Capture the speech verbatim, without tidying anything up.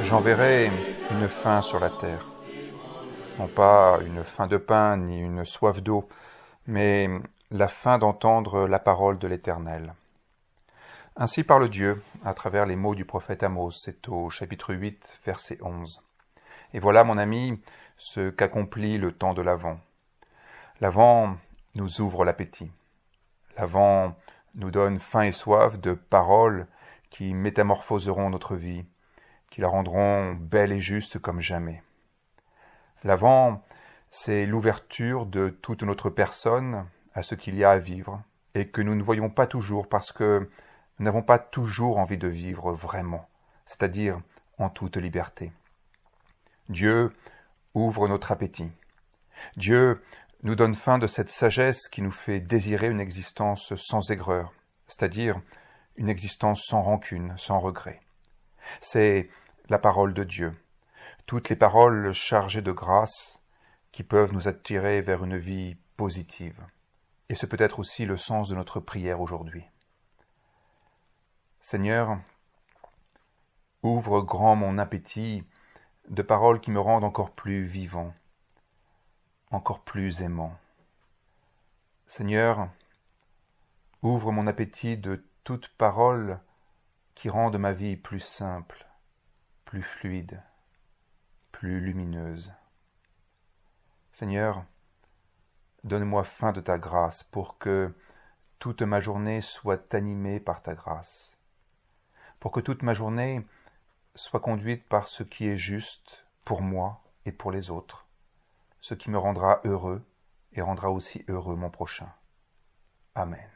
J'enverrai une faim sur la terre, non pas une faim de pain ni une soif d'eau, mais la faim d'entendre la parole de l'Éternel. Ainsi parle Dieu à travers les mots du prophète Amos, c'est au chapitre huit, verset onze. Et voilà, mon ami, ce qu'accomplit le temps de l'Avent. L'Avent nous ouvre l'appétit. L'Avent nous donne faim et soif de paroles qui métamorphoseront notre vie, qui la rendront belle et juste comme jamais. L'Avent, c'est l'ouverture de toute notre personne à ce qu'il y a à vivre, et que nous ne voyons pas toujours parce que nous n'avons pas toujours envie de vivre vraiment, c'est-à-dire en toute liberté. Dieu ouvre notre appétit. Dieu nous donne faim de cette sagesse qui nous fait désirer une existence sans aigreur, c'est-à-dire une existence sans rancune, sans regret. C'est la parole de Dieu, toutes les paroles chargées de grâce qui peuvent nous attirer vers une vie positive. Et ce peut être aussi le sens de notre prière aujourd'hui. Seigneur, ouvre grand mon appétit de paroles qui me rendent encore plus vivant, encore plus aimant. Seigneur, ouvre mon appétit de toutes paroles qui rendent ma vie plus simple, plus fluide, plus lumineuse. Seigneur, donne-moi faim de ta grâce pour que toute ma journée soit animée par ta grâce, pour que toute ma journée soit conduite par ce qui est juste pour moi et pour les autres, ce qui me rendra heureux et rendra aussi heureux mon prochain. Amen.